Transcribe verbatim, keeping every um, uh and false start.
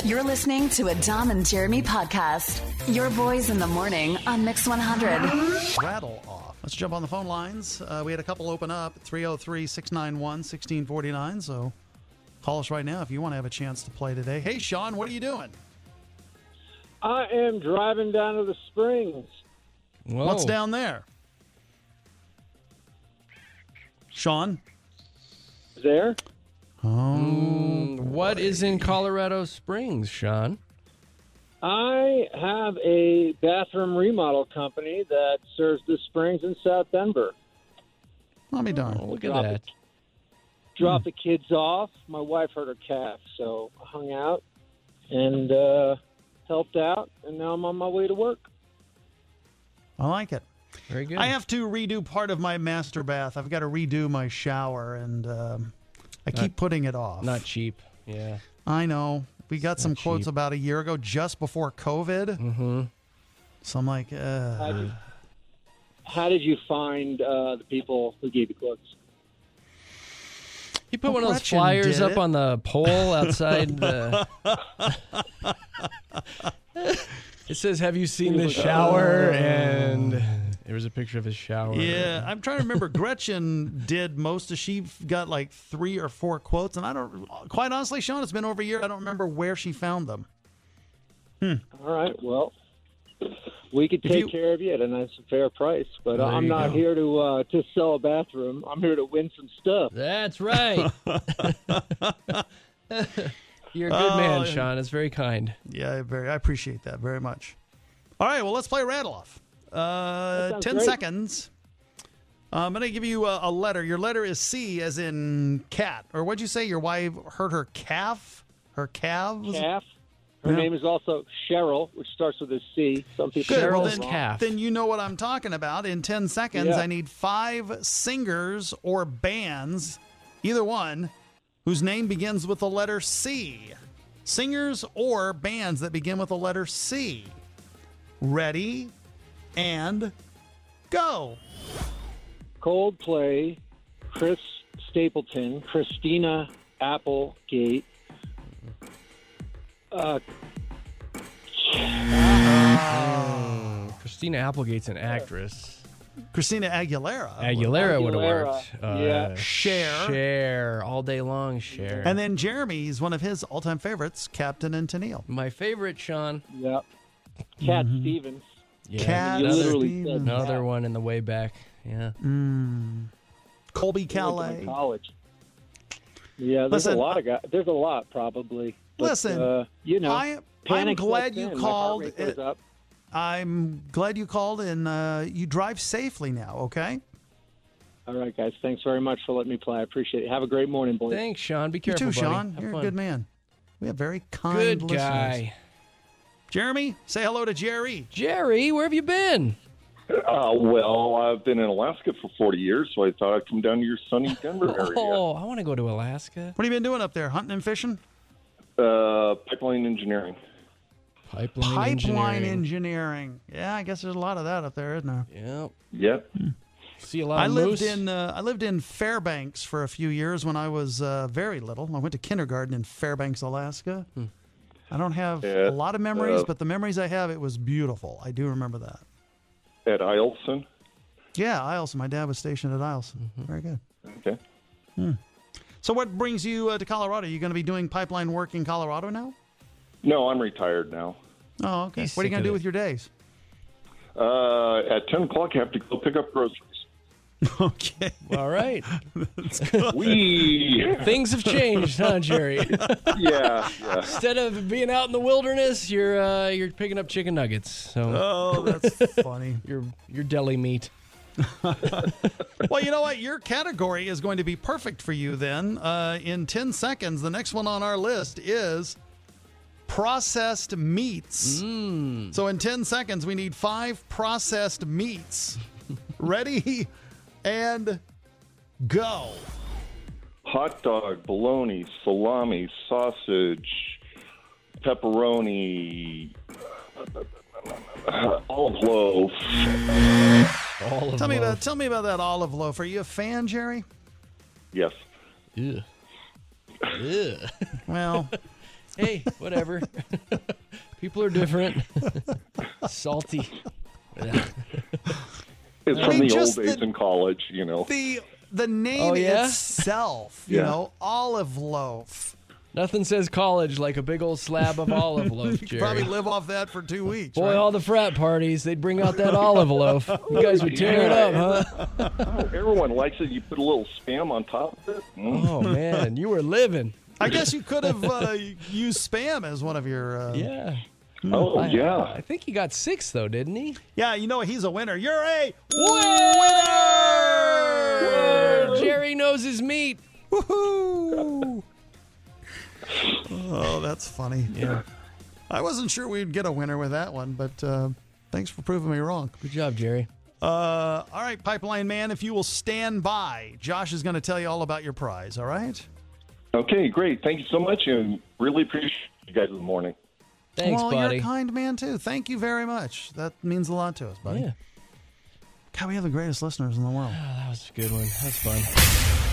You're listening to a Dom and Jeremy podcast. Your boys in the morning on Mix one hundred. Rattle off. Let's jump on the phone lines. Uh, we had a couple open up, three oh three, six nine one, one six four nine. So call us right now if you want to have a chance to play today. Hey, Sean, what are you doing? I am driving down to the Springs. Whoa. What's down there? Sean? There? Oh. Mm, what is in Colorado Springs, Sean? I have a bathroom remodel company that serves the Springs in South Denver. Let me darn. Oh, look at Drop that. it. Drop the kids off. My wife hurt her calf, so I hung out and uh, helped out, and now I'm on my way to work. I like it. Very good. I have to redo part of my master bath. I've got to redo my shower, and um, I keep Not- putting it off. Not cheap. Yeah. I know. We got some not quotes cheap. about a year ago, just before COVID. Mm-hmm. So I'm like, uh, How did, how did you find uh, the people who gave you quotes? You put Well, one of those Gretchen flyers did up it. on the pole outside the... It says, have you seen this shower? And there was a picture of his shower. yeah, I'm trying to remember. Gretchen did most of, she got like three or four quotes. And I don't, quite honestly, Sean, it's been over a year. I don't remember where she found them. All right, well, we could If take you- care of you at a nice and fair price, but There I'm you not go. here to uh, to sell a bathroom. I'm here to win some stuff. That's right. You're a good Oh, man, and- Sean. It's very kind. Yeah, I very, I appreciate that very much. All right, well, let's play Rattle Off. Uh, sounds ten great. seconds. I'm going to give you a, a letter. Your letter is C, as in cat. Or what'd you say? Your wife hurt her calf? Her calves? Calf. Her Yeah. name is also Cheryl, which starts with a C. Some people Good. Well, Cheryl's then, calf. then you know what I'm talking about. In ten seconds, Yeah. I need five singers or bands, either one, whose name begins with the letter C. Singers or bands that begin with the letter C. Ready and go. Coldplay, Chris Stapleton, Christina Applegate, uh, Christina Applegate's an actress. Christina Aguilera. Aguilera would have Aguilera, worked. Uh, yeah. Cher. Cher. All day long, Cher. And then Jeremy's one of his all-time favorites, Captain and Tennille. My favorite, Sean. yep. Cat Mm-hmm. Stevens. Yeah, Cat You another, literally said another that. one in the way back. Yeah. Colby I went to Calais. college. Yeah, there's Listen, a lot of guys. There's a lot, probably. But, Listen, uh, you know, I, I'm panic glad sets you in, my heart called. rate goes It- up. I'm glad you called, and uh, you drive safely now, okay? All right, guys. Thanks very much for letting me play. I appreciate it. Have a great morning, boys. Thanks, Sean. Be You careful, too, buddy. Sean. Have You're fun. a good man. We have very kind Good listeners. guy. Jeremy, say hello to Jerry. Jerry, where have you been? Uh, well, I've been in Alaska for forty years, so I thought I'd come down to your sunny Denver area. Oh, I want to go to Alaska. What have you been doing up there? Hunting and fishing? Uh, pipeline engineering. Pipeline, Pipeline engineering. engineering. Yeah, I guess there's a lot of that up there, isn't there? Yep. Yep. See a lot I of lived moose. in uh, I lived in Fairbanks for a few years when I was uh, very little. I went to kindergarten in Fairbanks, Alaska. I don't have Yeah, a lot of memories, uh, but the memories I have, it was beautiful. I do remember that. At Eielson. Yeah, Eielson. My dad was stationed at Eielson. Very good. Okay. So what brings you uh, to Colorado? Are you going to be doing pipeline work in Colorado now? No, I'm retired now. Oh, okay. He's What are you sick going of to do it. with your days? Uh, at ten o'clock, I have to go pick up groceries. Okay. All right. Wee! Things have changed, huh, Jerry? yeah, yeah. Instead of being out in the wilderness, you're uh, you're picking up chicken nuggets. So Oh, that's funny. you're you're deli meat. Well, you know what? Your category is going to be perfect for you then. Uh, in ten seconds, the next one on our list is processed meats. So in ten seconds, we need five processed meats. Ready and go. Hot dog, bologna, salami, sausage, pepperoni, olive loaf. All of Tell me love. about tell me about that olive loaf. Are you a fan, Jerry? Yes. Ugh. Ugh. Well, Hey, whatever. People are different. Salty. It's I from mean, the just old days the- in college, you know. The the name Oh, yeah? itself, you Yeah. know, olive loaf. Nothing says college like a big old slab of olive loaf, You could Jerry. probably live off that for two weeks. Boy, right? all the frat parties, they'd bring out that olive loaf. You guys would tear it up, huh? Oh, everyone likes it. You put a little Spam on top of it. Mm. Oh, man, you were living. I guess you could have uh, used Spam as one of your. Uh, Yeah. Oh, I, yeah. I think he got six, though, didn't he? Yeah, you know he's a winner. You're a Winner! Jerry knows his meat. woohoo! Oh, that's funny. Yeah. I wasn't sure we'd get a winner with that one, but uh, thanks for proving me wrong. Good job, Jerry. Uh, all right, Pipeline Man, if you will stand by, Josh is going to tell you all about your prize, all right? Okay, great. Thank you so much, and really appreciate you guys in the morning. Thanks, well, buddy. you're a kind man, too. Thank you very much. That means a lot to us, buddy. Yeah. God, we have the greatest listeners in the world. Oh, that was a good one. That was fun.